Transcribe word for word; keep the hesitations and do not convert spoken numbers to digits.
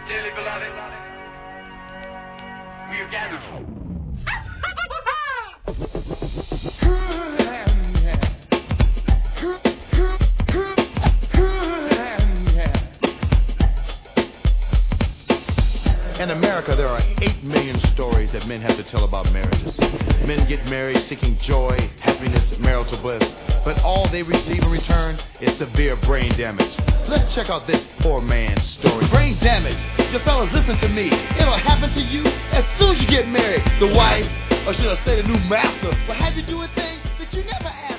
Dearly beloved, we are gathered. In America, there are eight million stories that men have to tell about marriages. Men get married seeking joy, happiness, marital bliss, but all they receive in return is severe brain damage. Let's check out this poor man's story. Brain damage. You fellas, listen to me. It'll happen to you as soon as you get married. The wife, or should I say the new master, will have you do a thing that you never asked.